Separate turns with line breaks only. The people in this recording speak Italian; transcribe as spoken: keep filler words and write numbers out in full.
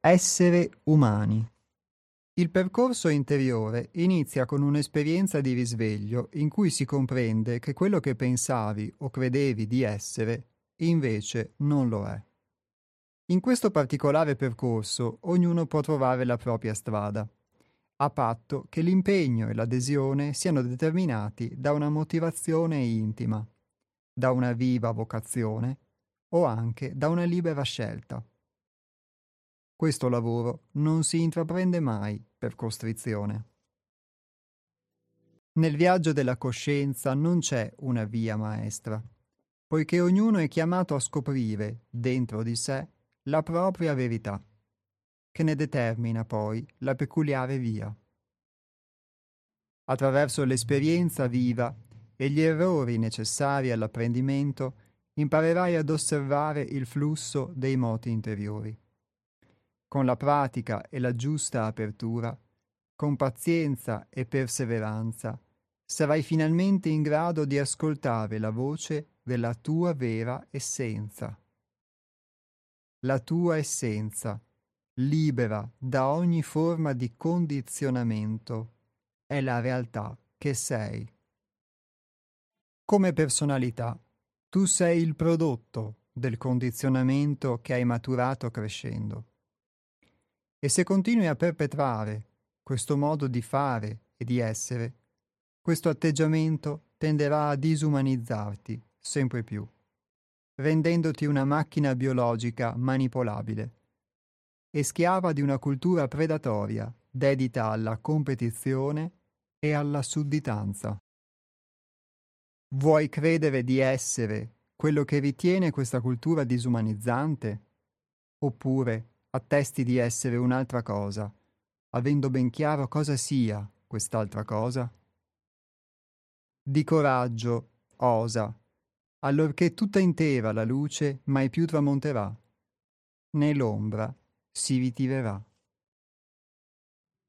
Essere umani. Il percorso interiore inizia con un'esperienza di risveglio in cui si comprende che quello che pensavi o credevi di essere invece non lo è. In questo particolare percorso ognuno può trovare la propria strada, a patto che l'impegno e l'adesione siano determinati da una motivazione intima, da una viva vocazione o anche da una libera scelta. Questo lavoro non si intraprende mai per costrizione. Nel viaggio della coscienza non c'è una via maestra, poiché ognuno è chiamato a scoprire, dentro di sé, la propria verità, che ne determina poi la peculiare via. Attraverso l'esperienza viva e gli errori necessari all'apprendimento, imparerai ad osservare il flusso dei moti interiori. Con la pratica e la giusta apertura, con pazienza e perseveranza, sarai finalmente in grado di ascoltare la voce della tua vera essenza. La tua essenza, libera da ogni forma di condizionamento, è la realtà che sei. Come personalità, tu sei il prodotto del condizionamento che hai maturato crescendo. E se continui a perpetrare questo modo di fare e di essere, questo atteggiamento tenderà a disumanizzarti sempre più, rendendoti una macchina biologica manipolabile e schiava di una cultura predatoria dedita alla competizione e alla sudditanza. Vuoi credere di essere quello che ritiene questa cultura disumanizzante? Oppure attesti di essere un'altra cosa, avendo ben chiaro cosa sia quest'altra cosa? Di coraggio, osa, allorché tutta intera la luce mai più tramonterà, né l'ombra si ritirerà.